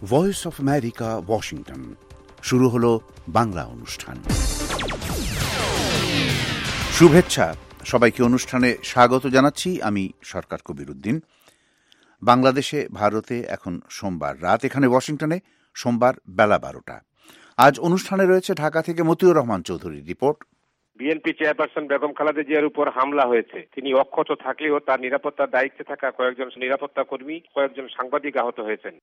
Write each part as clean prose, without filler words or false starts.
Voice of America, Washington. শুরু হলো বাংলা অনুষ্ঠান। শুভেচ্ছা সবাইকে, অনুষ্ঠানে স্বাগত জানাচ্ছি। আমি সরকার কবির উদ্দিন। বাংলাদেশে, ভারতে এখন সোমবার রাত, এখানে ওয়াশিংটনে সোমবার বেলা 12টা। আজ অনুষ্ঠানে রয়েছে ঢাকা থেকে মতিউর রহমান চৌধুরীর report. BNP chairperson Begum Khaleda জিয়ার উপর হামলা হয়েছে। তিনি অক্ষত থাকলেও তার নিরাপত্তার দায়িত্বে থাকা কয়েকজন নিরাপত্তা কর্মী, কয়েকজন সাংবাদিক আহত হয়েছেন।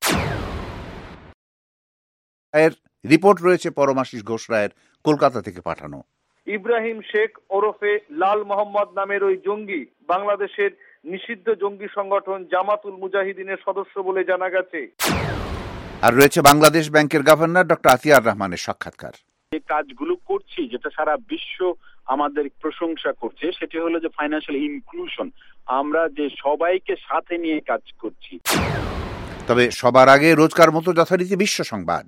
এর রিপোর্ট রয়েছে পরমাশিস ঘোষ রায়ের কলকাতা থেকে পাঠানো। ইব্রাহিম শেখ ওরফে লাল মোহাম্মদ নামের ওই জঙ্গি বাংলাদেশের নিষিদ্ধ জঙ্গি সংগঠন জামাতুল মুজাহিদিনের সদস্য বলে জানা গেছে। আর রয়েছে বাংলাদেশ ব্যাংকের গভর্নর ডক্টর আতিয়ার রহমানের সাক্ষাৎকার। যে কাজগুলো করছি, যেটা সারা বিশ্ব আমাদের প্রশংসা করছে, সেটি হলো যে ফাইন্যান্সিয়াল ইনক্লুশন। আমরা যে সবাইকে সাথে নিয়ে কাজ করছি। তবে সবার আগে রোজকার মতো যথারীতি বিশ্ব সংবাদ।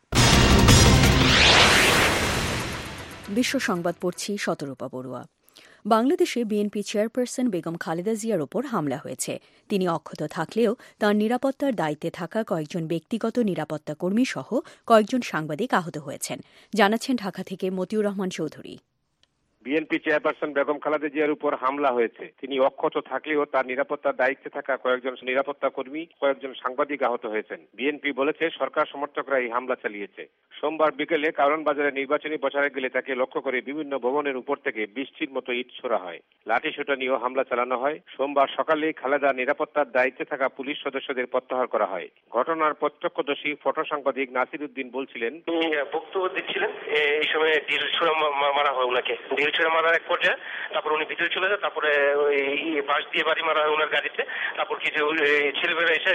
বিশ্ব সংবাদ পড়ছি শতরূপা বড়ুয়া। বাংলাদেশে বিএনপি চেয়ারপারসন বেগম খালেদা জিয়ার ওপর হামলা হয়েছে। তিনি অক্ষত থাকলেও তাঁর নিরাপত্তার দায়িত্বে থাকা কয়েকজন ব্যক্তিগত নিরাপত্তা কর্মী সহ কয়েকজন সাংবাদিক আহত হয়েছেন, জানাচ্ছেন ঢাকা থেকে মতিউর রহমান চৌধুরী। বিএনপি চেয়ারপারসন বেগম খালেদা জিয়ার উপর হামলা হয়েছে। তিনি অক্ষত থাকলেও তার নিরাপত্তার দায়িত্বে থাকা কয়েকজন নিরাপত্তা কর্মী, কয়েকজন সাংবাদিক আহত হয়েছেন। বিএনপি বলেছে সরকার সমর্থকরা এই হামলা চালিয়েছে। সোমবার বিকেলে কারণ বাজারে নির্বাচনী প্রচারে গেলে তাকে লক্ষ্য করে বিভিন্ন ভবনের উপর থেকে বৃষ্টির মতো ইট ছোড়া হয়। লাঠিসোঁটা নিয়েও হামলা চালানো হয়। সোমবার সকালে খালেদা নিরাপত্তার দায়িত্বে থাকা পুলিশ সদস্যদের প্রত্যাহার করা হয়। ঘটনার প্রত্যক্ষদর্শী ফটো সাংবাদিক নাসির উদ্দিন বলছিলেন, তিনি বক্তব্য দিচ্ছিলেন, এই সময় ঢিল ছোড়া মারা হয় ওনাকে। ঢিল ছোড়া মারার এক পর্যায়ে তারপর উনি ভিতরে চলে যায়। তারপরে ওই বাঁশ দিয়ে বাড়ি মারা হয় ওনার গাড়িতে। তারপর কিছু ছেলেমেয়েরা এসে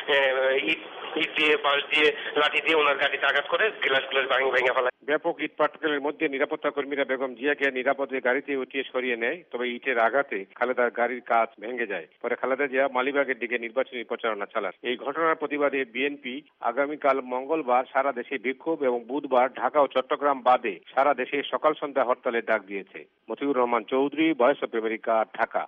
ইট দিয়ে, বাঁশ দিয়ে, লাঠি দিয়ে ওনার গাড়িতে আঘাত করে গ্লাস ভেঙে ফেলায়। ব্যাপক ইট পাটকেলের মধ্যে নিরাপত্তা কর্মীরা বেগম জিয়াকে নিরাপদে গাড়িতে উঠিয়ে সরিয়ে নেয়। তবে ইটের আঘাতে খালেদার গাড়ির কাঁচ ভেঙে যায়। পরে খালেদা জিয়া মালিবাগের দিকে নির্বাচনী প্রচারণা চালান। এই ঘটনার প্রতিবাদে বিএনপি আগামীকাল মঙ্গলবার সারা দেশে বিক্ষোভ এবং বুধবার ঢাকা ও চট্টগ্রাম বাদে সারা দেশে সকাল সন্ধ্যা হরতালের ডাক দিয়েছে। Motiur Rahman Chowdhury, voice of America, Dhaka.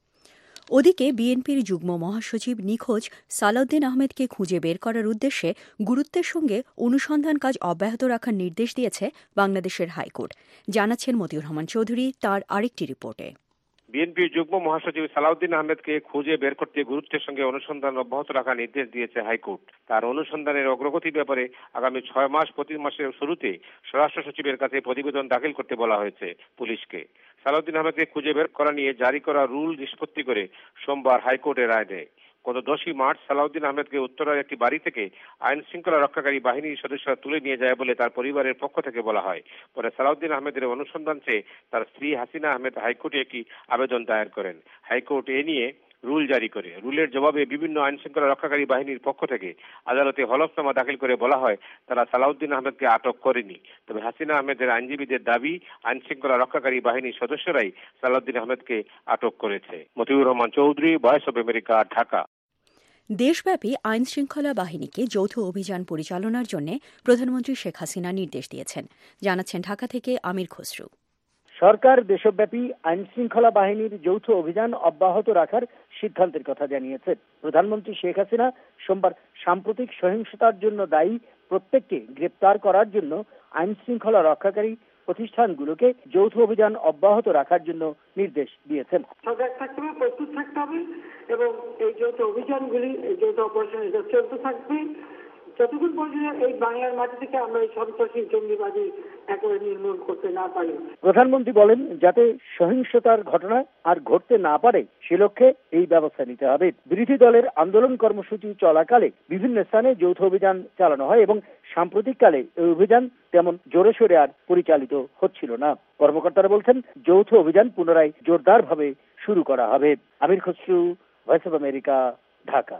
ওদিকে বিএনপির যুগ্ম মহাসচিব নিখোঁজ সালাউদ্দিন আহমেদকে খুঁজে বের করার উদ্দেশ্যে গুরুত্বের সঙ্গে অনুসন্ধান কাজ অব্যাহত রাখার নির্দেশ দিয়েছে বাংলাদেশের হাইকোর্ট, জানাচ্ছেন মতিউর রহমান চৌধুরী তার আরেকটি রিপোর্টে। বিএনপির যুগ্ম মহাসচিব সালাউদ্দিন আহমেদকে খুঁজে বের করতে গুরুত্বের সঙ্গে অনুসন্ধান অব্যাহত রাখার নির্দেশ দিয়েছে হাইকোর্ট। তার অনুসন্ধানের অগ্রগতির ব্যাপারে আগামী 6 মাস প্রতি মাসের শুরুতে স্বরাষ্ট্র সচিবের কাছে প্রতিবেদন দাখিল করতে বলা হয়েছে পুলিশকে। সালাউদ্দিন আহমেদকে খুঁজে বের করা নিয়ে জারি করা রুল নিষ্পত্তি করে সোমবার হাইকোর্টে রায় দেয়। গত 10 মার্চ সালাউদ্দিন আহমেদকে উত্তরার একটি বাড়ি থেকে আইন শৃঙ্খলা রক্ষাকারী বাহিনীর সদস্যরা তুলে নিয়ে যায় বলে তার পরিবারের পক্ষ থেকে বলা হয়। পরে সালাউদ্দিন আহমেদের অনুসন্ধান চেয়ে তার স্ত্রী হাসিনা আহমেদ হাইকোর্টে একটি আবেদন দায়ের করেন। হাইকোর্ট এ নিয়ে রুল জারি করে। রুলের জবাবে বিভিন্ন আইন শৃঙ্খলা রক্ষাকারী বাহিনীর পক্ষ থেকে আদালতে হলফনামা দাখিল করে বলা হয় তারা সালাউদ্দিন আহমেদকে আটক করেনি। তবে হাসিনা আহমেদের আইনজীবীদের দাবি আইন শৃঙ্খলা রক্ষাকারী বাহিনীর সদস্যরাই সালাউদ্দিন আহমেদকে আটক করেছে। Motiur Rahman Chowdhury, voice of America, Dhaka. দেশব্যাপী আইন শৃঙ্খলা বাহিনীকে যৌথ অভিযান পরিচালনার জন্য প্রধানমন্ত্রী শেখ হাসিনা নির্দেশ দিয়েছেন, জানাচ্ছেন ঢাকা থেকে আমির খসরু। সরকার দেশব্যাপী আইন শৃঙ্খলা বাহিনীর যৌথ অভিযান অব্যাহত রাখার সিদ্ধান্তের কথা জানিয়েছে। প্রধানমন্ত্রী শেখ হাসিনা সোমবার সাম্প্রতিক সহিংসতার জন্য দায়ী প্রত্যেককে গ্রেপ্তার করার জন্য আইন শৃঙ্খলা রক্ষাকারী প্রতিষ্ঠানগুলোকে যৌথ অভিযান অব্যাহত রাখার জন্য নির্দেশ দিয়েছেন। সজাগ থাকতে হবে, প্রস্তুত থাকতে হবে এবং এই যৌথ অভিযানগুলি, এই যৌথ অপারেশন চলতে থাকবে যতক্ষণ পর্যন্ত এই বাংলার মাটি থেকে আমরা এই সন্ত্রাসী জঙ্গিবাদী একেবারে নির্মূল করতে না পারি। প্রধানমন্ত্রী বলেন, যাতে সহিংসতার ঘটনা আর ঘটতে না পারে সে লক্ষ্যে এই ব্যবস্থা নিতে হবে। বিরোধী দলের আন্দোলন কর্মসূচি চলাকালে বিভিন্ন স্থানে যৌথ অভিযান চালানো হয় এবং সাম্প্রতিককালে এই অভিযান তেমন জোরে সোরে আর পরিচালিত হচ্ছিল না। কর্মকর্তারা বলছেন যৌথ অভিযান পুনরায় জোরদারভাবে শুরু করা হবে। Amir Khasru, voice of America, Dhaka.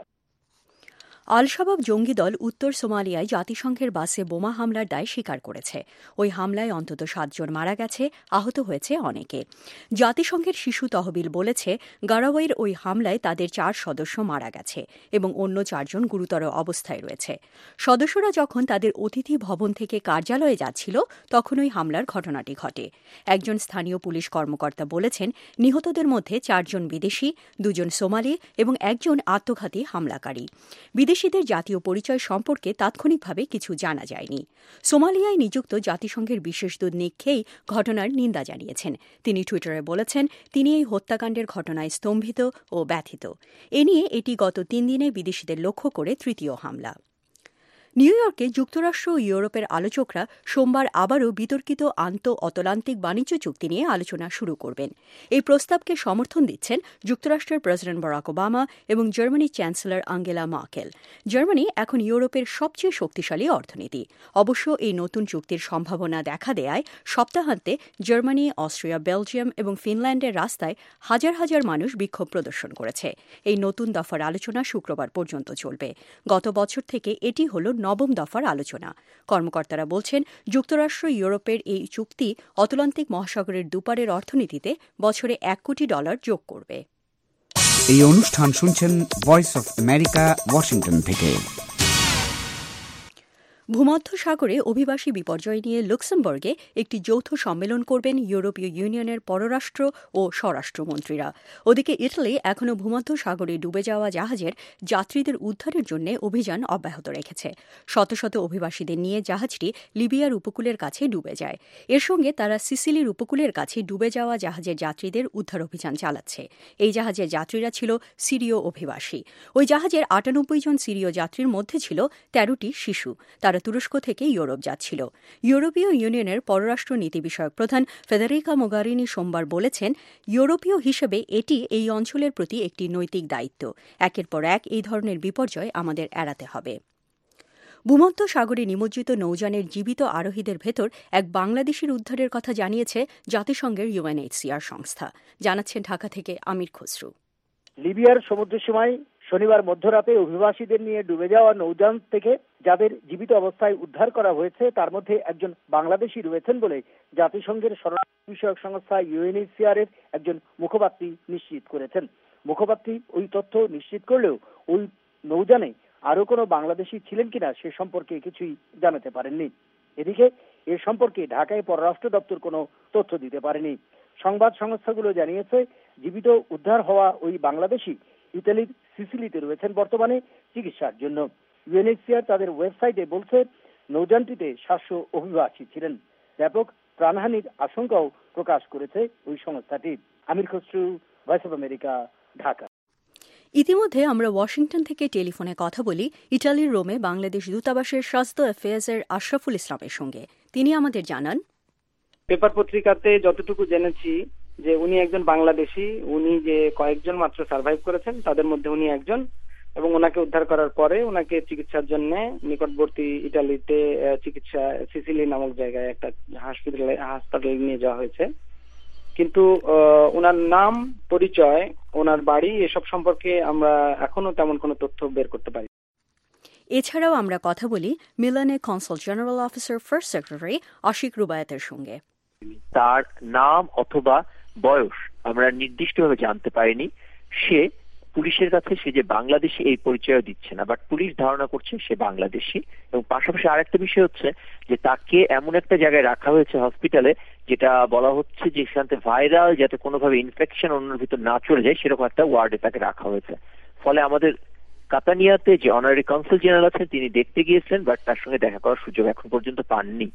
Al Shabaab জঙ্গি দল উত্তর সোমালিয়ায় জাতিসংঘের বাসে বোমা হামলার দায় স্বীকার করেছে। ওই হামলায় অন্তত 7 জন মারা গেছে, আহত হয়েছে অনেকে। জাতিসংঘের শিশু তহবিল বলেছে গারাওয়ের ওই হামলায় তাদের 4 সদস্য মারা গেছে এবং অন্য 4 জন গুরুতর অবস্থায় রয়েছে। সদস্যরা যখন তাদের অতিথি ভবন থেকে কার্যালয়ে যাচ্ছিল তখন ওই হামলার ঘটনাটি ঘটে। একজন স্থানীয় পুলিশ কর্মকর্তা বলেছেন নিহতদের মধ্যে 4 জন বিদেশি, 2 জন সোমালি এবং 1 জন আত্মঘাতী হামলাকারী। বিদেশি বিদেশিদের জাতীয় পরিচয় সম্পর্কে তাৎক্ষণিকভাবে কিছু জানা যায়নি। সোমালিয়ায় নিযুক্ত জাতিসংঘের বিশেষ দূত নিক হেই ঘটনার নিন্দা জানিয়েছেন। তিনি টুইটারে বলেছেন, তিনি এই হত্যাকাণ্ডের ঘটনায় স্তম্ভিত ও ব্যথিত। এ নিয়ে এটি গত 3 দিনে বিদেশিদের লক্ষ্য করে তৃতীয় হামলা। নিউ ইয়র্কে যুক্তরাষ্ট্র ও ইউরোপের আলোচকরা সোমবার আবারও বিতর্কিত আন্তঃ-আতলান্তিক বাণিজ্য চুক্তি নিয়ে আলোচনা শুরু করবেন। এই প্রস্তাবকে সমর্থন দিচ্ছেন যুক্তরাষ্ট্রের প্রেসিডেন্ট বারাক ওবামা এবং জার্মানির চ্যান্সেলর আঙ্গেলা মার্কেল। জার্মানি এখন ইউরোপের সবচেয়ে শক্তিশালী অর্থনীতি। অবশ্য এই নতুন চুক্তির সম্ভাবনা দেখা দেয়ায় সপ্তাহান্তে জার্মানি, অস্ট্রিয়া, বেলজিয়াম এবং ফিনল্যান্ডের রাস্তায় হাজার হাজার মানুষ বিক্ষোভ প্রদর্শন করেছে। এই নতুন দফার আলোচনা শুক্রবার পর্যন্ত চলবে। গত বছর থেকে এটি হল 9ম দফার আলোচনা। কর্মকর্তারা বলছেন, যুক্তরাষ্ট্র ইউরোপের এই চুক্তি আটলান্টিক মহাসাগরের দুপারের অর্থনীতিতে বছরে $1 কোটি যোগ করবে। এই অনুষ্ঠান শুনছেন ভয়েস অফ আমেরিকা, ওয়াশিংটন থেকে। ভূমধ্য সাগরে অভিবাসী বিপর্যয় নিয়ে লুক্সেমবার্গে একটি যৌথ সম্মেলন করবেন ইউরোপীয় ইউনিয়নের পররাষ্ট্র ও স্বরাষ্ট্রমন্ত্রীরা। ওদিকে ইটালি এখনও ভূমধ্য সাগরে ডুবে যাওয়া জাহাজের যাত্রীদের উদ্ধারের জন্য অভিযান অব্যাহত রেখেছে। শত শত অভিবাসীদের নিয়ে জাহাজটি লিবিয়ার উপকূলের কাছে ডুবে যায়। এর সঙ্গে তারা সিসিলির উপকূলের কাছে ডুবে যাওয়া জাহাজের যাত্রীদের উদ্ধার অভিযান চালাচ্ছে। এই জাহাজের যাত্রীরা ছিল সিরীয় অভিবাসী। ওই জাহাজের 98 জন সিরীয় যাত্রীর মধ্যে ছিল 13টি শিশু। তারা তুরস্ক থেকে ইউরোপ যাচ্ছিল। ইউরোপীয় ইউনিয়নের পররাষ্ট্র নীতি বিষয়ক প্রধান ফেদেরিকা মোগারিনি সোমবার বলেছেন, ইউরোপীয় হিসেবে এটি এই অঞ্চলের প্রতি একটি নৈতিক দায়িত্ব। একের পর এক এই ধরনের বিপর্যয় আমাদের এড়াতে হবে। ভূমধ্য সাগরে নিমজ্জিত নৌযানের জীবিত আরোহীদের ভেতর এক বাংলাদেশের উদ্ধারের কথা জানিয়েছে জাতিসংঘের UNHCR সংস্থা। জানাচ্ছেন ঢাকা থেকে আমির খসরু। লিবিয়ার সমুদ্রসীমায় শনিবার মধ্যরাতে অভিবাসীদের নিয়ে ডুবে যাওয়া নৌযান থেকে যাদের জীবিত অবস্থায় উদ্ধার করা হয়েছে তার মধ্যে একজন বাংলাদেশী রয়েছেন বলে জাতিসংঘের শরণার্থী বিষয়ক সংস্থা UNHCR এর একজন মুখপাত্রী নিশ্চিত করেছেন। মুখপাত্রী ওই তথ্য নিশ্চিত করলেও ওই নৌযানে আরও কোনো বাংলাদেশী ছিলেন কিনা সে সম্পর্কে কিছুই জানাতে পারেননি। এদিকে এ সম্পর্কে ঢাকায় পররাষ্ট্র দপ্তর কোনো তথ্য দিতে পারেনি। সংবাদ সংস্থাগুলো জানিয়েছে, জীবিত উদ্ধার হওয়া ওই বাংলাদেশী ইতালির সিসিলিতে রয়েছেন বর্তমানে চিকিৎসার জন্য। UNHCR তাদের ওয়েবসাইটে বলছে, নৌযানটিতে 700 অভিবাসী ছিলেন। ব্যাপক প্রাণহানির আশঙ্কাও প্রকাশ করেছে ওই সংস্থাটি। Amir Khasru, voice of America, Dhaka. ইতিমধ্যে আমরা ওয়াশিংটন থেকে টেলিফোনে কথা বলি ইটালির রোমে বাংলাদেশ দূতাবাসের স্বাস্থ্য অ্যাফেয়ার্সের আশরাফুল ইসলামের সঙ্গে। তিনি আমাদের জানান, পেপার পত্রিকাতে যতটুকু জেনেছি যে উনি একজন বাংলাদেশী, উনি যে কয়েকজন মাত্র সার্ভাইভ করেছেন তাদের মধ্যে উনি একজন, এবং ওনাকে উদ্ধার করার পরে ওনাকে চিকিৎসার জন্য নিকটবর্তী ইটালিতে চিকিৎসা সিসিলি নামক জায়গায় একটা হাসপাতালে নিয়ে যাওয়া হয়েছে। কিন্তু ওনার নাম, পরিচয়, ওনার বাড়ি এসব সম্পর্কে আমরা এখনো তেমন কোনো তথ্য বের করতে পারি। এছাড়াও আমরা কথা বলি মিলানে consul general officer first secretary Ashik রুবায়াতের সঙ্গে। তার নাম অথবা বয়স আমরা নির্দিষ্টভাবে জানতে পারিনি। সে পুলিশের কাছে সে যে বাংলাদেশি এই পরিচয় দিচ্ছে না, বাট পুলিশ ধারণা করছে সে বাংলাদেশি। এবং পাশাপাশি আরেকটা বিষয় হচ্ছে যে তাকে এমন একটা জায়গায় রাখা হয়েছে হসপিটালে, যেটা বলা হচ্ছে যে সেখানে ভাইরাল যাতে কোনোভাবে ইনফেকশন অন্যের ভিতর না চলে যায় সেরকম একটা ওয়ার্ডে তাকে রাখা হয়েছে। ফলে আমাদের কাতানিয়াতে যে অনারারি কনসাল জেনারেল আছেন তিনি দেখতে গিয়েছিলেন, বাট তার সঙ্গে দেখা করার সুযোগ এখন পর্যন্ত পাননি।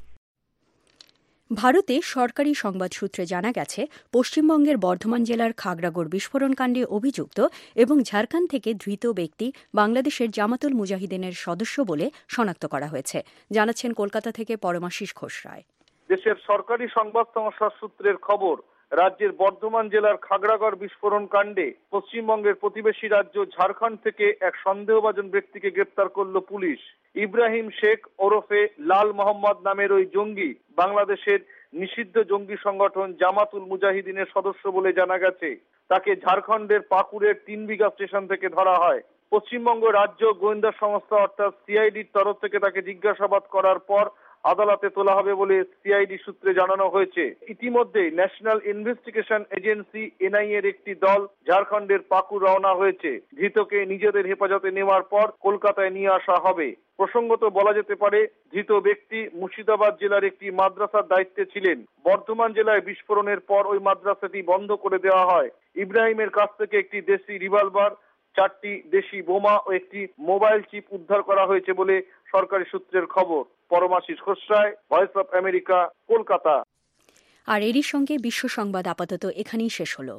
ভারতে সরকারি সংবাদ সূত্রে জানা গেছে, পশ্চিমবঙ্গের বর্ধমান জেলার খাগড়াগড় বিস্ফোরণ কাণ্ডে অভিযুক্ত এবং ঝাড়খণ্ড থেকে ধৃত ব্যক্তি বাংলাদেশের জামাতুল মুজাহিদিনের সদস্য বলে শনাক্ত করা হয়েছে। জানাচ্ছেন কলকাতা থেকে পরমাশিস ঘোষ রায়। দেশের সরকারি সংবাদ সংস্থার সূত্রের খবর, রাজ্যের বর্ধমান জেলার খাগড়াগড় বিস্ফোরণ কাণ্ডে পশ্চিমবঙ্গের প্রতিবেশী রাজ্য ঝাড়খণ্ড থেকে এক সন্দেহভাজন ব্যক্তিকে গ্রেপ্তার করল পুলিশ। ইব্রাহিম শেখ ওরফে লাল মোহাম্মদ নামের ওই জঙ্গি বাংলাদেশের নিষিদ্ধ জঙ্গি সংগঠন জামাতুল মুজাহিদিনের সদস্য বলে জানা গেছে। তাকে ঝাড়খণ্ডের পাকুড়ের 3 বিঘা স্টেশন থেকে ধরা হয়। পশ্চিমবঙ্গ রাজ্য গোয়েন্দা সংস্থা অর্থাৎ CIDর তরফ থেকে তাকে জিজ্ঞাসাবাদ করার পর আদালতে তোলা হবে বলে CID সূত্রে জানানো হয়েছে। ইতিমধ্যে ন্যাশনাল ইনভেস্টিগেশন এজেন্সি NIA এর একটি দল ঝাড়খণ্ডের পাকুড় রওনা হয়েছে। ধৃতকে নিজেদের হেফাজতে নেওয়ার পর কলকাতায় নিয়ে আসা হবে। প্রসঙ্গত বলা যেতে পারে, ধৃত ব্যক্তি মুর্শিদাবাদ জেলার একটি মাদ্রাসার দায়িত্বে ছিলেন। বর্ধমান জেলায় বিস্ফোরণের পর ওই মাদ্রাসাটি বন্ধ করে দেওয়া হয়। ইব্রাহিমের কাছ থেকে একটি দেশি রিভলভার, 4টি দেশি বোমা ও একটি মোবাইল চিপ উদ্ধার করা হয়েছে বলে সরকারি সূত্রের খবর। Paramashis Khosray, voice of America, Kolkata. আর এরই সঙ্গে বিশ্ব সংবাদ আপাতত এখানেই শেষ হল।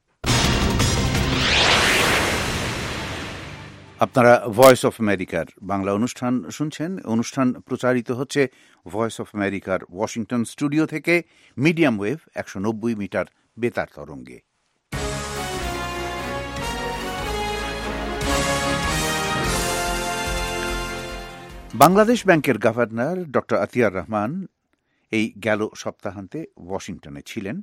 আপনারা ভয়েস অফ আমেরিকার বাংলা অনুষ্ঠান শুনছেন। অনুষ্ঠান প্রচারিত হচ্ছে ভয়েস অফ আমেরিকার ওয়াশিংটন স্টুডিও থেকে মিডিয়াম ওয়েভ 190 মিটার বেতার তরঙ্গে। বাংলাদেশ ব্যাংকের গভর্নর ডক্টর আতিয়ার রহমান এই গেল সপ্তাহান্তে ওয়াশিংটনে ছিলেন।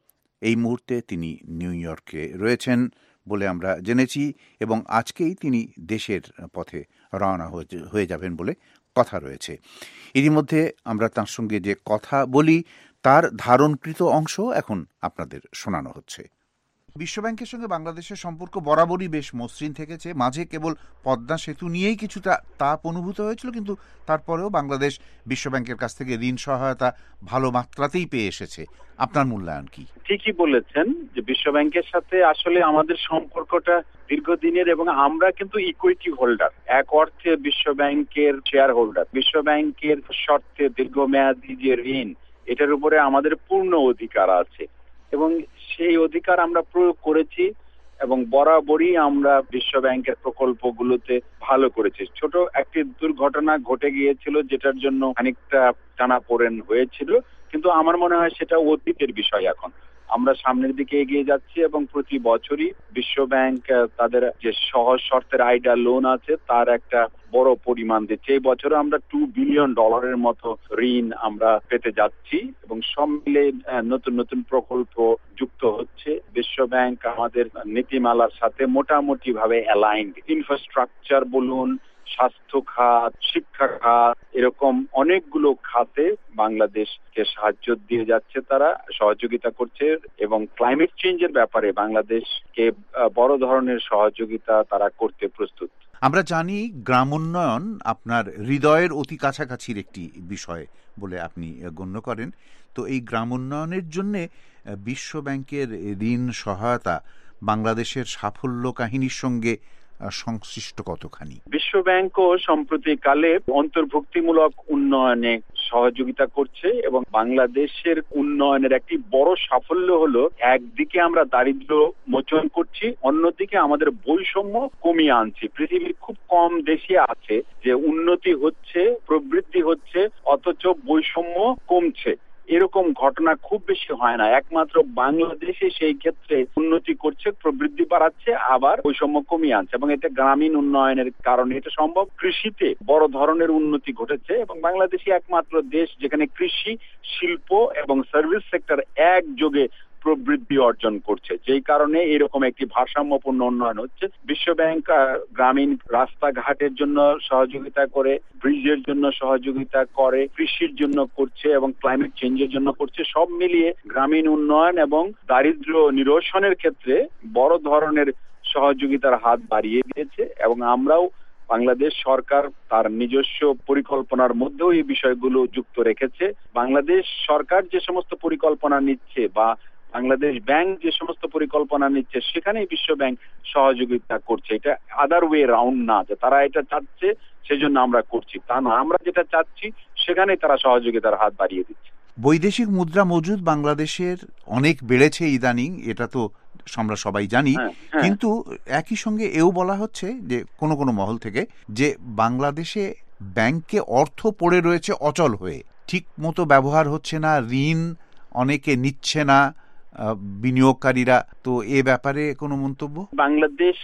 এই মুহূর্তে তিনি নিউ ইয়র্কে রয়েছেন বলে আমরা জেনেছি এবং আজকেই তিনি দেশের পথে রওনা হয়ে যাবেন বলে কথা রয়েছে। এরই মধ্যে আমরা তার সঙ্গে যে কথা বলি তার ধারণকৃত অংশ এখন আপনাদের শোনানো হচ্ছে। বিশ্বব্যাংকের সঙ্গে বাংলাদেশের সম্পর্ক বরাবরই বেশ মসৃণ থেকেছে। মাঝে কেবল পদ্মা সেতু নিয়েই কিছুটা তাপ অনুভূত হয়েছিল, কিন্তু তারপরেও বাংলাদেশ বিশ্বব্যাংকের কাছ থেকে ঋণ সহায়তা ভালো মাত্রাতেই পেয়ে এসেছে। আপনার মূল্যায়ন কি? ঠিকই বলেছেন যে বিশ্বব্যাংকের সাথে আসলে আমাদের সম্পর্কটা দীর্ঘদিনের এবং আমরা কিন্তু ইকুইটি হোল্ডার, এক অর্থে বিশ্বব্যাংকের শেয়ার হোল্ডার। বিশ্বব্যাংকের শর্তে দীর্ঘমেয়াদী যে ঋণ, এটার উপরে আমাদের পূর্ণ অধিকার আছে এবং সেই অধিকার আমরা প্রয়োগ করেছি এবং বরাবরই আমরা বিশ্বব্যাংকের প্রকল্পগুলোতে ভালো করেছি। ছোট একটি দুর্ঘটনা ঘটে গিয়েছিল যেটার জন্য খানিকটা টানাপোড়েন হয়েছিল, কিন্তু আমার মনে হয় সেটা অতীতের বিষয়। এখন আমরা সামনের দিকে এগিয়ে যাচ্ছি এবং প্রতি বছরই বিশ্বব্যাংক তাদের যে সহজ শর্তের আইডা লোন আছে তার একটা বড় পরিমাণ দিচ্ছে। এই বছর আমরা $2 বিলিয়ন মতো ঋণ আমরা পেতে যাচ্ছি এবং সব মিলে নতুন নতুন প্রকল্প যুক্ত হচ্ছে। বিশ্বব্যাংক আমাদের নীতিমালার সাথে মোটামুটি ভাবে অ্যালাইন্ড। ইনফ্রাস্ট্রাকচার বলুন, স্বাস্থ্য খাত, শিক্ষা খাত, এরকম অনেকগুলো খাতে বাংলাদেশকে সাহায্য দিয়ে যাচ্ছে, তারা সহযোগিতা করছে এবং ক্লাইমেট চেঞ্জের ব্যাপারে বাংলাদেশকে বড় ধরনের সহযোগিতা তারা করতে প্রস্তুত। আমরা জানি গ্রাম উন্নয়ন আপনার হৃদয়ের অতি কাছাকাছির একটি বিষয় বলে আপনি গণ্য করেন। তো এই গ্রাম উন্নয়নের জন্য বিশ্ব ব্যাংকের ঋণ সহায়তা বাংলাদেশের সাফল্য কাহিনীর সঙ্গে সংশ্লিষ্ট কতখানি? বিশ্ব ব্যাংকও সম্প্রতিকালে অন্তর্ভুক্তিমূলক উন্নয়নে সহযোগিতা করছে এবং বাংলাদেশের উন্নয়নের একটি বড় সাফল্য হলো একদিকে আমরা দারিদ্র্য মোচন করছি, অন্যদিকে আমাদের বৈষম্য কমিয়ে আনছি। পৃথিবীর খুব কম দেশে আছে যে উন্নতি হচ্ছে, প্রবৃদ্ধি হচ্ছে, অথচ বৈষম্য কমছে। এরকম ঘটনা খুব বেশি হয় না। একমাত্র বাংলাদেশে সেই ক্ষেত্রে উন্নতি করছে, প্রবৃদ্ধি বাড়াচ্ছে, আবার বৈষম্য কমিয়ে আনছে এবং এটা গ্রামীণ উন্নয়নের কারণে এটা সম্ভব। কৃষিতে বড় ধরনের উন্নতি ঘটেছে এবং বাংলাদেশই একমাত্র দেশ যেখানে কৃষি, শিল্প এবং সার্ভিস সেক্টর একযোগে প্রবৃদ্ধি অর্জন করছে, যেই কারণে এরকম একটি ভারসাম্যপূর্ণ উন্নয়ন হচ্ছে। বিশ্ব ব্যাংক গ্রামীণ রাস্তাঘাটের জন্য সহযোগিতা করে, ব্রিজের জন্য সহযোগিতা করে, কৃষির জন্য করছে এবং ক্লাইমেট চেঞ্জের জন্য করছে। সব মিলিয়ে গ্রামীণ উন্নয়ন এবং দারিদ্র্য নিরসনের ক্ষেত্রে বড় ধরনের সহযোগিতার হাত বাড়িয়ে দিয়েছে এবং আমরাও বাংলাদেশ সরকার তার নিজস্ব পরিকল্পনার মধ্যেও এই বিষয়গুলো যুক্ত রেখেছে। বাংলাদেশ সরকার যে সমস্ত পরিকল্পনা নিচ্ছে বা বাংলাদেশ ব্যাংক যে সমস্ত পরিকল্পনা নিচ্ছে সেখানে বিশ্ব ব্যাংক সহযোগিতা করছে। এটা আদার ওয়ে রাউন্ড না যে তারা এটা চাচ্ছে সেজন্য আমরা করছি, তা না। আমরা যেটা চাচ্ছি সেখানে তারা সহযোগিতার হাত বাড়িয়ে দিচ্ছে। বৈদেশিক মুদ্রা মজুদ বাংলাদেশের অনেক বেড়েছে ইদানিং, এটা তো আমরা সবাই জানি, কিন্তু একই সঙ্গে এও বলা হচ্ছে যে কোনো কোনো মহল থেকে যে বাংলাদেশে ব্যাংকে অর্থ পড়ে রয়েছে অচল হয়ে, ঠিক মতো ব্যবহার হচ্ছে না, ঋণ অনেকে নিচ্ছে না বিনিয়োগকারীরা। তো এ ব্যাপারে কোনো মন্তব্য? বাংলাদেশ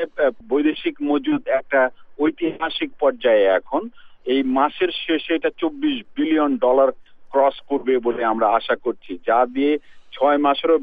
বৈদেশিক মজুদ একটা ঐতিহাসিক পর্যায়ে এখন। এই মাসের শেষে এটা $24 বিলিয়ন ক্রস করবে বলে আমরা আশা করছি, যা দিয়ে 6 মাসেরও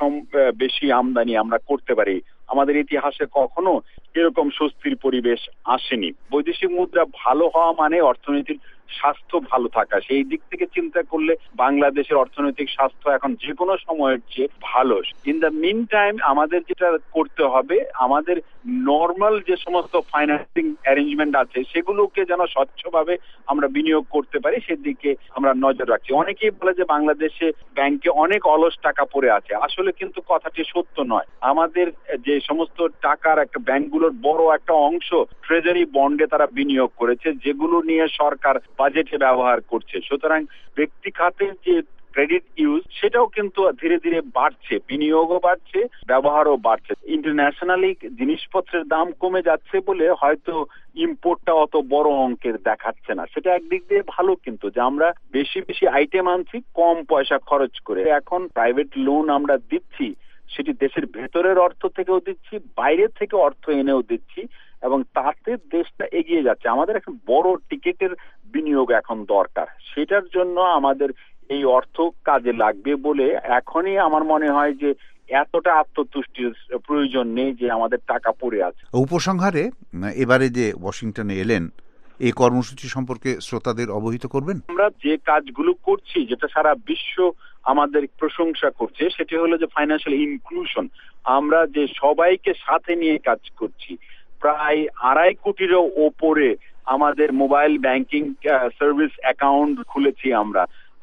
বেশি আমদানি আমরা করতে পারি। আমাদের ইতিহাসে কখনো এরকম স্বস্তির পরিবেশ আসেনি। বৈদেশিক মুদ্রা ভালো হওয়া মানে অর্থনীতির স্বাস্থ্য ভালো থাকা। সেই দিক থেকে চিন্তা করলে বাংলাদেশের অর্থনৈতিক স্বাস্থ্য এখন যে কোনো সময়ের চেয়ে ভালো। ইন দ্য মিন টাইম আমাদের যেটা করতে হবে, আমাদের নর্মাল যে সমস্ত ফাইন্যান্সিং অ্যারেঞ্জমেন্ট আছে সেগুলোকে যেন স্বচ্ছভাবে আমরা বিনিয়োগ করতে পারি, সেদিকে আমরা নজর রাখছি। অনেকেই বলে যে বাংলাদেশে ব্যাংকে অনেক অলস টাকা পড়ে আছে, আসলে কিন্তু কথাটি সত্য নয়। আমাদের যে সমস্ত টাকার একটা ব্যাংকগুলোর বড় একটা অংশ ট্রেজারি বন্ডে তারা বিনিয়োগ করেছে, যেগুলো নিয়ে সরকার বাজেটে ব্যবহার করছে। সুতরাং ব্যক্তি খাতের যে ক্রেডিট ইউজ সেটাও কিন্তু ধীরে ধীরে বাড়ছে, বিনিয়োগও বাড়ছে, ব্যবহারও বাড়ছে। ইন্টারন্যাশনালি জিনিসপত্রের দাম কমে যাচ্ছে বলে হয়তো ইম্পোর্টটা অত বড় অঙ্কের দেখাচ্ছে না। সেটা একদিক দিয়ে ভালো, কিন্তু যে আমরা বেশি বেশি আইটেম আনছি কম পয়সা খরচ করে। এখন প্রাইভেট লোন আমরা দিচ্ছি, সেটি দেশের ভেতরের অর্থ থেকেও দিচ্ছি, বাইরে থেকে অর্থ এনেও দিচ্ছি, এবং তাতে দেশটা এগিয়ে যাচ্ছে। আমাদের এখন বড় টিকেটের বিনিয়োগ এখন দরকার, সেটার জন্য আমাদের এই অর্থ কাজে লাগবে বলে এখনই আমার মনে হয় যে এতটা আত্মতুষ্টির প্রয়োজন নেই যে আমাদের টাকা পড়ে আছে। উপসংহারে এবারে যে ওয়াশিংটনে এলেন, এই কর্মসূচি সম্পর্কে শ্রোতাদের অবহিত করবেন। আমরা যে কাজগুলো করছি, যেটা সারা বিশ্ব আমাদের প্রশংসা করছে, সেটি হলো যে ফাইন্যান্সিয়াল ইনক্লুশন। আমরা যে সবাইকে সাথে নিয়ে কাজ করছি, প্রায় 2.5 কোটিরও ওপরে আমাদের মোবাইল ব্যাংকিং সার্ভিস অ্যাকাউন্ট খুলেছি। আমরা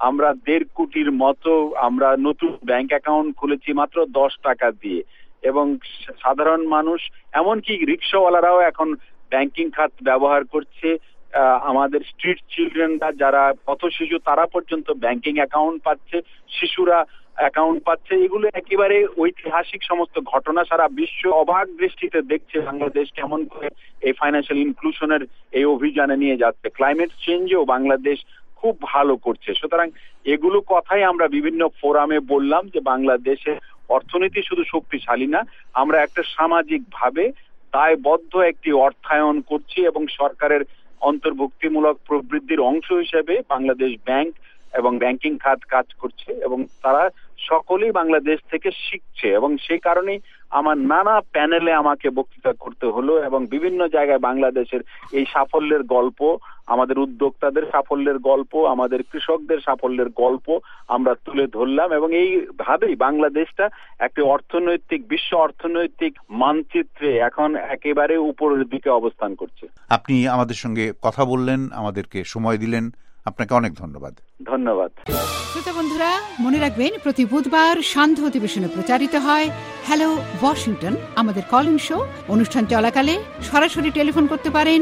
1.5 কোটির মতো আমরা নতুন ব্যাংক অ্যাকাউন্ট খুলেছি মাত্র 10 টাকা দিয়ে, এবং সাধারণ মানুষ এমনকি রিক্সাওয়ালারাও এখন ব্যাংকিং খাত ব্যবহার করছে। আমাদের স্ট্রিট চিলড্রেনরা যারা পথ শিশু, তারা পর্যন্ত ব্যাংকিং অ্যাকাউন্ট পাচ্ছে, শিশুরা অ্যাকাউন্ট পাচ্ছে। এগুলো একেবারে ঐতিহাসিক সমস্ত ঘটনা। সারা বিশ্ব অবাক দৃষ্টিতে দেখছে বাংলাদেশ কেমন করে এই ফাইন্যান্সিয়াল ইনক্লুশনের এই অভিযানে নিয়ে যাচ্ছে। ক্লাইমেট চেঞ্জেও বাংলাদেশ খুব ভালো করছে। সুতরাং এগুলো কথাই আমরা বিভিন্ন ফোরামে বললাম যে বাংলাদেশের অর্থনীতি শুধু শক্তিশালী না, আমরা একটা সামাজিক ভাবে দায়বদ্ধ একটি অর্থায়ন করছি, এবং সরকারের অন্তর্ভুক্তিমূলক প্রবৃদ্ধির অংশ হিসেবে বাংলাদেশ ব্যাংক এবং ব্যাংকিং খাত কাজ করছে, এবং তারা সকলেই বাংলাদেশ থেকে শিখছে। এবং সেই কারণেই আমার নানা প্যানেলে আমাকে বক্তৃতা করতে হলো, এবং বিভিন্ন জায়গায় বাংলাদেশের এই সাফল্যের গল্প, আমাদের উদ্যোক্তাদের সাফল্যের গল্প, আমাদের কৃষকদের সাফল্যের গল্প আমরা তুলে ধরলাম। এবং এইভাবেই বাংলাদেশটা একটি অর্থনৈতিক, বিশ্ব অর্থনৈতিক মানচিত্রে এখন একেবারে উপরের দিকে অবস্থান করছে। আপনি আমাদের সঙ্গে কথা বললেন, আমাদেরকে সময় দিলেন, আপনাকে অনেক ধন্যবাদ। ধন্যবাদ। শ্রোতা বন্ধুরা, মনে রাখবেন প্রতি বুধবার সান্ধ্য অধিবেশনে প্রচারিত হয় হ্যালো ওয়াশিংটন, আমাদের কল ইন শো। অনুষ্ঠান চলাকালে সরাসরি টেলিফোন করতে পারেন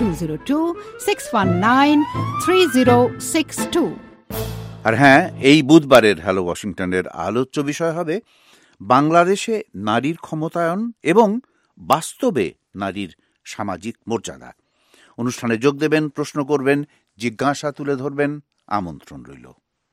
202-619-3062। আর হ্যাঁ, এই বুধবারের হ্যালো ওয়াশিংটনের আলোচ্য বিষয় হবে বাংলাদেশে নারীর ক্ষমতায়ন এবং বাস্তবে নারীর সামাজিক মর্যাদা। অনুষ্ঠানে যোগ দেবেন, প্রশ্ন করবেন, জিজ্ঞাসা তুলে ধরবেন, আমন্ত্রণ রইল।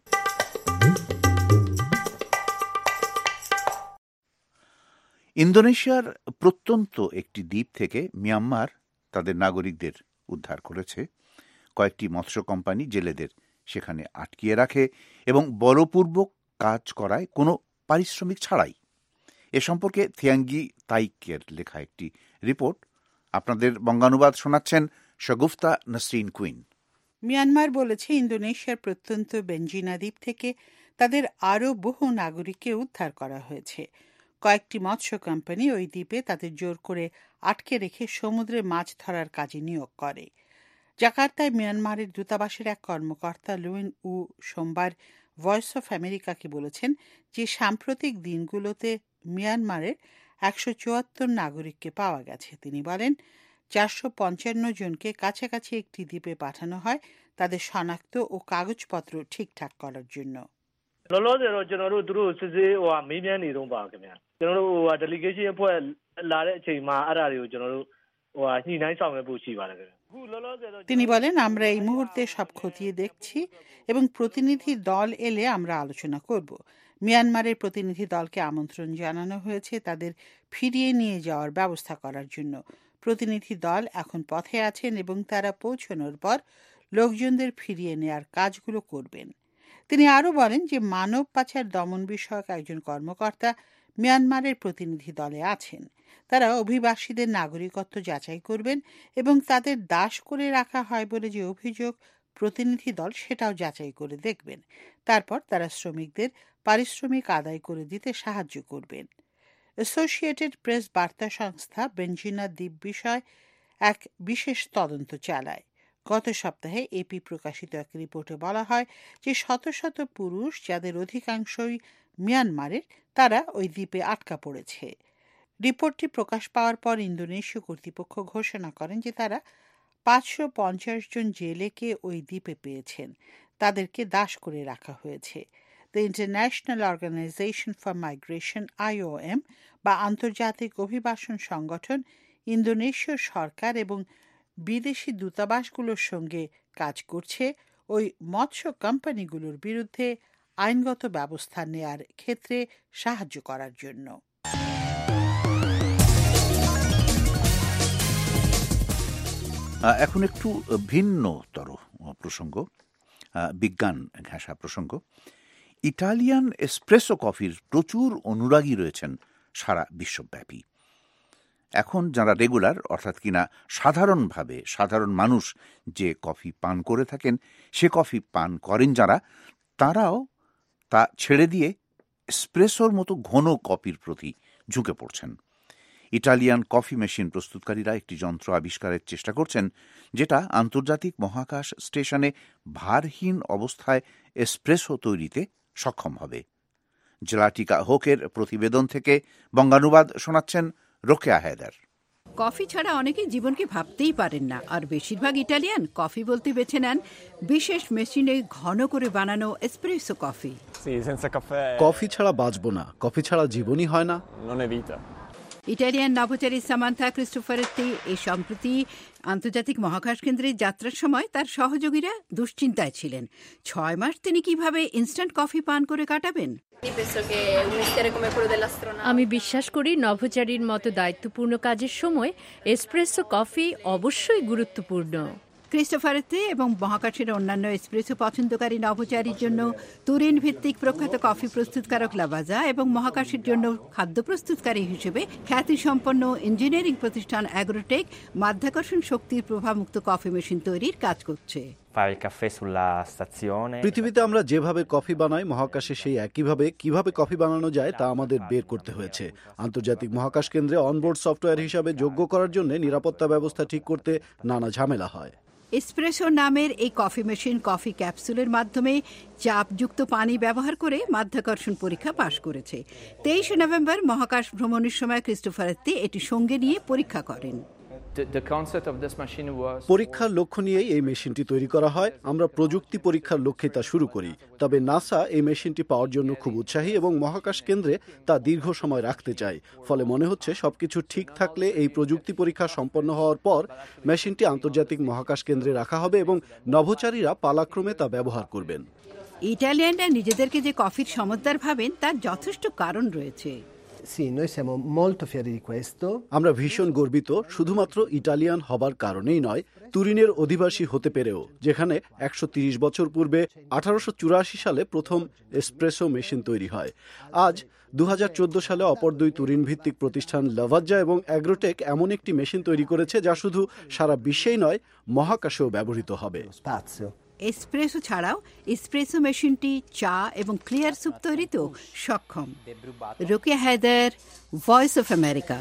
ইন্দোনেশিয়ার প্রত্যন্ত একটি দ্বীপ থেকে মিয়ানমার তাদের নাগরিকদের উদ্ধার করেছে। কয়েকটি মৎস্য কোম্পানি জেলেদের সেখানে আটকিয়ে রাখে এবং বলপূর্বক কাজ করায় কোনো পারিশ্রমিক ছাড়াই। এ সম্পর্কে থিয়াঙ্গি তাইকের লেখা একটি রিপোর্ট। আপনাদের বঙ্গানুবাদ শোনাচ্ছেন শগুফতা নসরিন কুইন। মিয়ানমার বলেছে ইন্দোনেশিয়ার প্রত্যন্ত বেনজিনা দ্বীপ থেকে তাদের আরও বহু নাগরিককে উদ্ধার করা হয়েছে। কয়েকটি মৎস্য কোম্পানি ওই দ্বীপে তাদের জোর করে আটকে রেখে সমুদ্রে মাছ ধরার কাজে নিয়োগ করে। জাকার্তায় মিয়ানমারের দূতাবাসের এক কর্মকর্তা লুইন উ সোমবার ভয়েস অফ আমেরিকাকে বলেছেন যে সাম্প্রতিক দিনগুলোতে মিয়ানমারের 174 নাগরিককে পাওয়া গেছে। তিনি বলেন 455 জনকে কাছাকাছি একটি দ্বীপে পাঠানো হয় তাদের শনাক্ত ও কাগজপত্র ঠিকঠাক করার জন্য। তিনি বলেন, আমরা এই মুহূর্তে সব খতিয়ে দেখছি এবং প্রতিনিধি দল এলে আমরা আলোচনা করব। মিয়ানমারের প্রতিনিধি দলকে আমন্ত্রণ জানানো হয়েছে তাদের ফিরিয়ে নিয়ে যাওয়ার ব্যবস্থা করার জন্য। প্রতিনিধি দল এখন পথে আছেন এবং তারা পৌঁছানোর পর লোকজনদের ফিরিয়ে নেয়ার কাজগুলো করবেন। তিনি আরও বলেন যে মানব পাচার দমন বিষয়ক একজন কর্মকর্তা মিয়ানমারের প্রতিনিধি দলে আছেন। তারা অভিবাসীদের নাগরিকত্ব যাচাই করবেন এবং তাদের দাস করে রাখা হয় বলে যে অভিযোগ প্রতিনিধি দল সেটাও যাচাই করে দেখবেন। তারপর তারা শ্রমিকদের পারিশ্রমিক আদায় করে দিতে সাহায্য করবেন। অ্যাসোসিয়েটেড প্রেস বার্তা সংস্থা বেনজিনা দ্বীপ বিষয় এক বিশেষ তদন্ত চালায়। গত সপ্তাহে এপি প্রকাশিত এক রিপোর্টে বলা হয় যে শত শত পুরুষ, যাদের অধিকাংশই মিয়ানমারের, তারা ওই দ্বীপে আটকা পড়েছে। রিপোর্টটি প্রকাশ পাওয়ার পর ইন্দোনেশীয় কর্তৃপক্ষ ঘোষণা করেন যে তারা 550 জন জেলেকে ওই দ্বীপে পেয়েছেন। তাদেরকে দাস করে রাখা হয়েছে। The International Organization for Migration IOM বা আন্তর্জাতিক অভিবাসন সংগঠন ইন্দোনেশীয় সরকার এবং বিদেশি দূতাবাসগুলোর সঙ্গে কাজ করছে ওই মৎস্য কোম্পানিগুলোর বিরুদ্ধে আইনগত ব্যবস্থা নেয়ার ক্ষেত্রে সাহায্য করার জন্য। এখন একটু ভিন্নতর প্রসঙ্গ, বিজ্ঞান ঘেঁষা প্রসঙ্গ। ইটালিয়ান এসপ্রেসো কফির প্রচুর অনুরাগী রয়েছেন সারা বিশ্বব্যাপী। এখন যারা রেগুলার অর্থাৎ কিনা সাধারণভাবে সাধারণ মানুষ যে কফি পান করে থাকেন, সে কফি পান করেন যারা, তারাও তা ছেড়ে দিয়ে এসপ্রেসোর মতো ঘন কফির প্রতি ঝুঁকে পড়ছেন। ইটালিয়ান কফি মেশিন প্রস্তুতকারীরা একটি যন্ত্র আবিষ্কারের চেষ্টা করছেন যেটা আন্তর্জাতিক মহাকাশ স্টেশনে ভারহীন অবস্থায় এসপ্রেসো তৈরিতে সক্ষম হবে। জেলাটিকা হোকের প্রতিবেদন থেকে বঙ্গানুবাদ শোনাচ্ছেন রোকেয়া হায়দার। কফি ছাড়া অনেকেই জীবনকে ভাবতেই পারেন না, আর বেশিরভাগ ইটালিয়ান কফি বলতে বেছে নেন বিশেষ মেশিনে ঘন করে বানানো এসপ্রেসো কফি। কফি ছাড়া বাঁচবো না, কফি ছাড়া জীবনই হয় না। ইটালিয়ান নভোচারী সামান্থা ক্রিস্টোফারেত্তি এই সম্প্রতি আন্তর্জাতিক মহাকাশ কেন্দ্রের যাত্রার সময় তার সহযোগীরা দুশ্চিন্তায় ছিলেন। 6 মাস তিনি কিভাবে ইনস্ট্যান্ট কফি পান করে কাটাবেন। আমি বিশ্বাস করি নভোচারীর মতো দায়িত্বপূর্ণ কাজের সময় এসপ্রেসো কফি অবশ্যই গুরুত্বপূর্ণ। ক্রিস্টোফারেত্তি এবং মহাকাশের অন্যান্য এসপ্রেসো পছন্দকারী নভোচারীর জন্য তুরিন ভিত্তিক প্রখ্যাত কফি প্রস্তুতকারক লাভাজা এবং মহাকাশের জন্য খাদ্য প্রস্তুতকারী হিসেবে খ্যাতিসম্পন্ন ইঞ্জিনিয়ারিং প্রতিষ্ঠান অ্যাগ্রোটেক মাধ্যাকর্ষণ শক্তির প্রভাবমুক্ত কফি মেশিন তৈরির কাজ করছে। পৃথিবীতে আমরা যেভাবে কফি বানাই, মহাকাশে সেই একইভাবে কিভাবে কফি বানানো যায় তা আমাদের বের করতে হয়েছে। আন্তর্জাতিক মহাকাশ কেন্দ্রে অনবোর্ড সফটওয়্যার হিসাবে যোগ্য করার জন্য নিরাপত্তা ব্যবস্থা ঠিক করতে নানা ঝামেলা হয়। এসপ্রেসো নামের এই কফি মেশিন কফি ক্যাপসুলের মাধ্যমে চাপযুক্ত পানি ব্যবহার করে মাধ্যাকর্ষণ পরীক্ষা পাশ করেছে। 23 নভেম্বর মহাকাশ ভ্রমণের সময় ক্রিস্টোফারেত্তি এটি সঙ্গে নিয়ে পরীক্ষা করেন। পরীক্ষার লক্ষ্য নিয়েই এই মেশিনটি তৈরি করা হয়। আমরা প্রযুক্তি পরীক্ষার লক্ষ্যে তা শুরু করি। তবে নাসা এই মেশিনটি পাওয়ার জন্য খুব উৎসাহী এবং মহাকাশ কেন্দ্রে তা দীর্ঘ সময় রাখতে চায়। ফলে মনে হচ্ছে সবকিছু ঠিক থাকলে এই প্রযুক্তি পরীক্ষা সম্পন্ন হওয়ার পর মেশিনটি আন্তর্জাতিক মহাকাশ কেন্দ্রে রাখা হবে এবং নভোচারীরা পালাক্রমে তা ব্যবহার করবেন। ইটালিয়ানরা নিজেদেরকে যে কফির সমঝদার ভাবেন তার যথেষ্ট কারণ রয়েছে। আমরা ভীষণ গর্বিত, শুধুমাত্র ইটালিয়ান হবার কারণেই নয়, তুরিনের অধিবাসী হতে পেরেও, যেখানে 130 বছর পূর্বে 1884 সালে প্রথম এসপ্রেসো মেশিন তৈরি হয়। আজ 2014 সালে অপর দুই তুরিন ভিত্তিক প্রতিষ্ঠান লাভাজ্জা এবং অ্যাগ্রোটেক এমন একটি মেশিন তৈরি করেছে যা শুধু সারা বিশ্বেই নয়, মহাকাশেও ব্যবহৃত হবে। এসপ্রেসো ছাড়াও এসপ্রেসো মেশিনটি চা এবং ক্লিয়ার স্যুপ তৈরিতেও সক্ষম। Rokeya Haider, voice of America.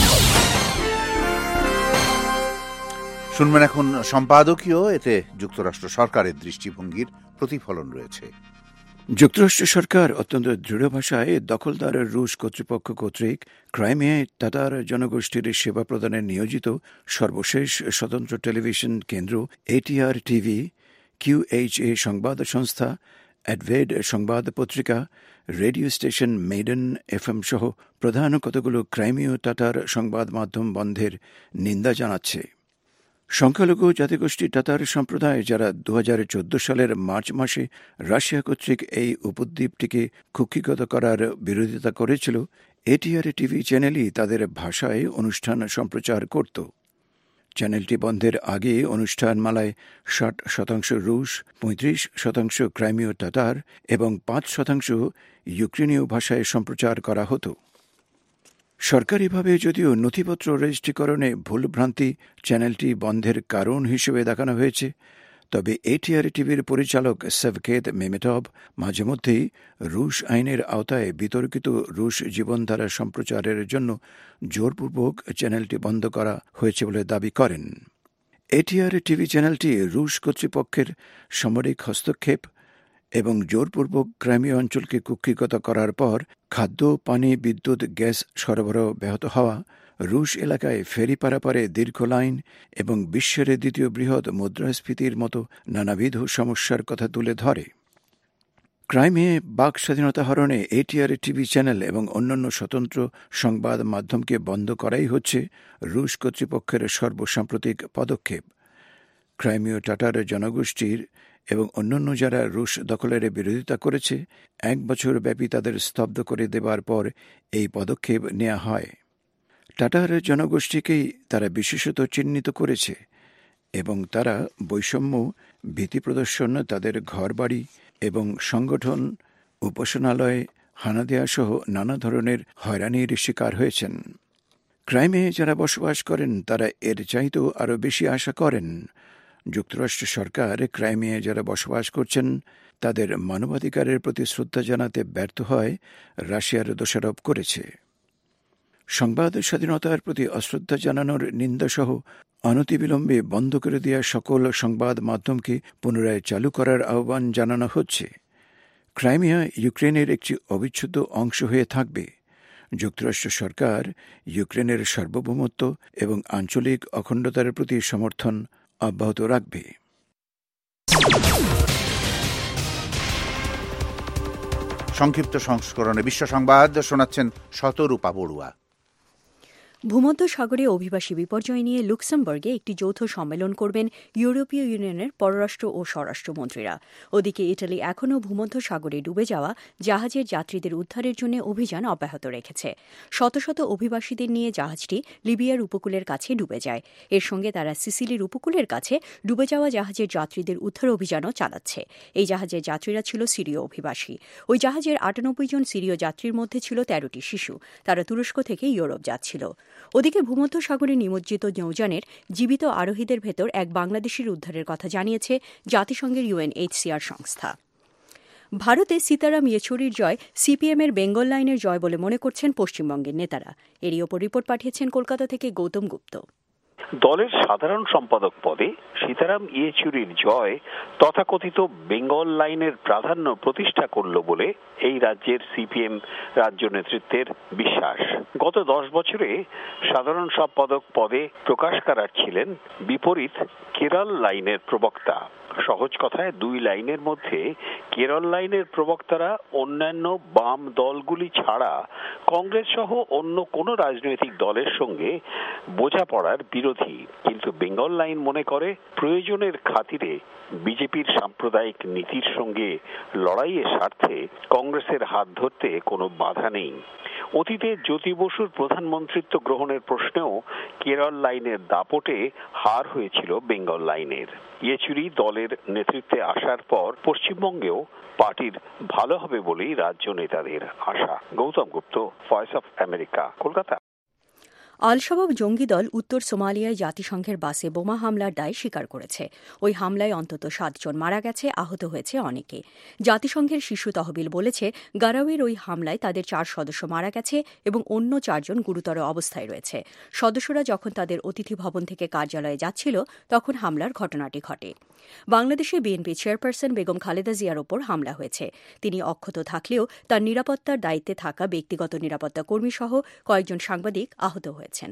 শুনবেন এখন সম্পাদকীয়। এতে যুক্তরাষ্ট্র সরকারের দৃষ্টিভঙ্গির প্রতিফলন রয়েছে। যুক্তরাষ্ট্র সরকার অত্যন্ত দৃঢ় ভাষায় দখলদার রুশ কর্তৃপক্ষ কর্তৃক ক্রাইমিয়ায় তাতার জনগোষ্ঠীর সেবা প্রদানে নিয়োজিত সর্বশেষ স্বতন্ত্র টেলিভিশন কেন্দ্র ATR টিভি, QHA সংবাদ সংস্থা, অ্যাডভেড সংবাদ পত্রিকা, রেডিও স্টেশন মেইডেন FM সহ প্রধান কতগুলো ক্রাইমীয় তাতার সংবাদ মাধ্যম বন্ধের নিন্দা জানাচ্ছে। সংখ্যালঘু জাতিগোষ্ঠী তাতার সম্প্রদায় যারা 2014 সালের মার্চ মাসে রাশিয়া কর্তৃক এই উপদ্বীপটিকে কুক্ষিগত করার বিরোধিতা করেছিল, ATR টিভি চ্যানেলই তাদের ভাষায় অনুষ্ঠান সম্প্রচার করত। চ্যানেলটি বন্ধের আগে অনুষ্ঠানমালায় 60% রুশ, 35% ক্রাইমীয় তাতার এবং 5% ইউক্রেনীয় ভাষায় সম্প্রচার করা হতো। সরকারিভাবে যদিও নথিপত্র রেজিস্ট্রিকরণে ভুলভ্রান্তি চ্যানেলটি বন্ধের কারণ হিসেবে দেখানো হয়েছে, তবে ATR টিভির পরিচালক সেভকেত মেমেটভ মাঝে মধ্যেই রুশ আইনের আওতায় বিতর্কিত রুশ জীবনধারা সম্প্রচারের জন্য জোরপূর্বক চ্যানেলটি বন্ধ করা হয়েছে বলে দাবি করেন। ATR টিভি চ্যানেলটি রুশ কর্তৃপক্ষের সামরিক হস্তক্ষেপ এবং জোরপূর্বক ক্রাইমিয়া অঞ্চলকে কুক্ষিগত করার পর খাদ্য, পানি, বিদ্যুৎ, গ্যাস সরবরাহ ব্যাহত হওয়া, রুশ এলাকায় ফেরি পারাপারে দীর্ঘ লাইন এবং বিশ্বের দ্বিতীয় বৃহৎ মুদ্রাস্ফীতির মতো নানাবিধ সমস্যার কথা তুলে ধরে। ক্রাইমিয়ায় বাক স্বাধীনতা হরণে এটিআর টিভি চ্যানেল এবং অন্যান্য স্বতন্ত্র সংবাদ মাধ্যমকে বন্ধ করাই হচ্ছে রুশ কর্তৃপক্ষের সর্বসাম্প্রতিক পদক্ষেপ। ক্রাইমীয় টাটার জনগোষ্ঠীর এবং অন্যান্য যারা রুশ দখলের বিরোধিতা করেছে 1 বছর ব্যাপী তাদের স্তব্ধ করে দেবার পর এই পদক্ষেপ নেওয়া হয়। টাটার জনগোষ্ঠীকেই তারা বিশেষত চিহ্নিত করেছে এবং তারা বৈষম্য, ভীতি প্রদর্শন, তাদের ঘরবাড়ি এবং সংগঠন, উপাসনালয় হানা দেয়া সহ নানা ধরনের হয়রানির শিকার হয়েছেন। ক্রাইমে যারা বসবাস করেন তারা এর চাইতেও আরও বেশি আশা করেন। যুক্তরাষ্ট্র সরকার ক্রাইমিয়ায় যারা বসবাস করছেন তাদের মানবাধিকারের প্রতি শ্রদ্ধা জানাতে ব্যর্থ হয় রাশিয়ার দোষারোপ করেছে। সংবাদ স্বাধীনতার প্রতি অশ্রদ্ধা জানানোর নিন্দাসহ অনতিবিলম্বে বন্ধ করে দেওয়া সকল সংবাদ মাধ্যমকে পুনরায় চালু করার আহ্বান জানানো হচ্ছে। ক্রাইমিয়া ইউক্রেনের একটি অবিচ্ছেদ্য অংশ হয়ে থাকবে। যুক্তরাষ্ট্র সরকার ইউক্রেনের সার্বভৌমত্ব এবং আঞ্চলিক অখণ্ডতার প্রতি সমর্থন অব্যাহত রাখবে। সংক্ষিপ্ত সংস্করণে বিশ্ব সংবাদ শোনাচ্ছেন শতরূপা বড়ুয়া। ভূমধ্য সাগরে অভিবাসী বিপর্যয় নিয়ে লুক্সেমবার্গে একটি যৌথ সম্মেলন করবেন ইউরোপীয় ইউনিয়নের পররাষ্ট্র ও স্বরাষ্ট্রমন্ত্রীরা। ওদিকে ইটালি এখনও ভূমধ্য সাগরে ডুবে যাওয়া জাহাজের যাত্রীদের উদ্ধারের জন্য অভিযান অব্যাহত রেখেছে। শত শত অভিবাসীদের নিয়ে জাহাজটি লিবিয়ার উপকূলের কাছে ডুবে যায়। এর সঙ্গে তারা সিসিলির উপকূলের কাছে ডুবে যাওয়া জাহাজের যাত্রীদের উদ্ধার অভিযানও চালাচ্ছে। এই জাহাজের যাত্রীরা ছিল সিরীয় অভিবাসী। ওই জাহাজের 98 জন সিরীয় যাত্রীর মধ্যে ছিল 13টি শিশু। তারা তুরস্ক থেকে ইউরোপ যাচ্ছিল। ওদিকে ভূমধ্য সাগরে নিমজ্জিত নৌযানের জীবিত আরোহীদের ভেতর এক বাংলাদেশির উদ্ধারের কথা জানিয়েছে জাতিসংঘের UNHCR সংস্থা। ভারতে সীতারাম ইয়েচুরির জয় সিপিএমের বেঙ্গল লাইনের জয় বলে মনে করছেন পশ্চিমবঙ্গের নেতারা। এরই ওপর রিপোর্ট পাঠিয়েছেন কলকাতা থেকে গৌতম গুপ্ত। দলের সাধারণ সম্পাদক পদে সীতারাম ইয়েচুরির জয় তথাকথিত বেঙ্গল লাইনের প্রাধান্য প্রতিষ্ঠা করল বলে এই রাজ্যের সিপিএম রাজ্য নেতৃত্বের বিশ্বাস। গত 10 বছরে সাধারণ সম্পাদক পদে প্রকাশ কারাট ছিলেন বিপরীত কেরল লাইনের প্রবক্তা। সহজ কথায় 2 লাইনের মধ্যে কেরল লাইনের প্রবক্তারা অন্যান্য বাম দলগুলি ছাড়া কংগ্রেস সহ অন্য কোনো রাজনৈতিক দলের সঙ্গে বোঝাপড়ার বিরোধী, কিন্তু বেঙ্গল লাইন মনে করে প্রয়োজনের খাতিরে বিজেপির সাম্প্রদায়িক নীতির সঙ্গে লড়াইয়ের স্বার্থে কংগ্রেসের হাত ধরতে কোনো বাধা নেই। অতীতে জ্যোতি বসুর প্রধানমন্ত্রিত্ব গ্রহণের প্রশ্নেও কেরল লাইনের দাপটে হার হয়েছিল বেঙ্গল লাইনের। ইয়েচুরি দলের নেতৃত্বে আসার পর পশ্চিমবঙ্গেও পার্টির ভালো হবে বলেই রাজ্য নেতাদের আশা। Gautam Gupta, voice of America, Kolkata. Al Shabaab জঙ্গি দল উত্তর সোমালিয়ায় জাতিসংঘের বাসে বোমা হামলার দায় স্বীকার করেছে। ওই হামলায় অন্তত 7 জন মারা গেছে, আহত হয়েছে অনেকে। জাতিসংঘের শিশু তহবিল বলেছে গারাওয়ের ওই হামলায় তাদের 4 সদস্য মারা গেছে এবং অন্য 4 জন গুরুতর অবস্থায় রয়েছে। সদস্যরা যখন তাদের অতিথি ভবন থেকে কার্যালয়ে যাচ্ছিল তখন হামলার ঘটনাটি ঘটে। বাংলাদেশে বিএনপি চেয়ারপারসন বেগম খালেদা জিয়ার ওপর হামলা হয়েছে। তিনি অক্ষত থাকলেও তার নিরাপত্তার দায়িত্বে থাকা ব্যক্তিগত নিরাপত্তা কর্মী সহ কয়েকজন সাংবাদিক আহত হয়েছেন।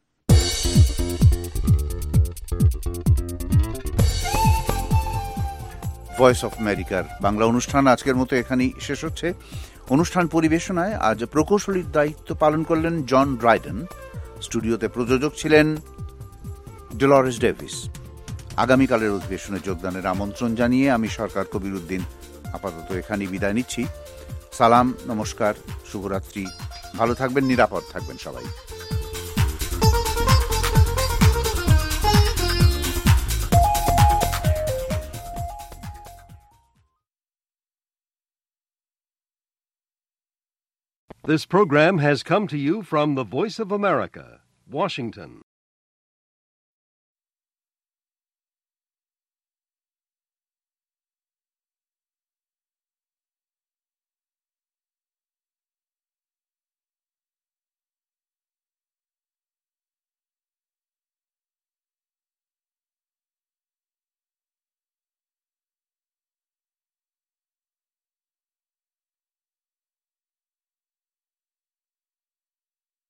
ভয়েস অফ আমেরিকার বাংলা অনুষ্ঠান আজকের মতো এখানেই শেষ হচ্ছে। অনুষ্ঠান পরিবেশনায় আজ প্রকৌশলীর দায়িত্ব পালন করলেন জন ড্রাইডেন। স্টুডিওতে প্রযোজক ছিলেন ডেলরেস ডেভিস। আগামীকালের অধিবেশনে যোগদানের আমন্ত্রণ জানিয়ে আমি সরকার কবিরুদ্দিন আপাতত এখানেই বিদায় নিচ্ছি। সালাম, নমস্কার, শুভরাত্রি। ভালো থাকবেন, নিরাপদ থাকবেন সবাই। This program has come to you from the Voice of America, Washington.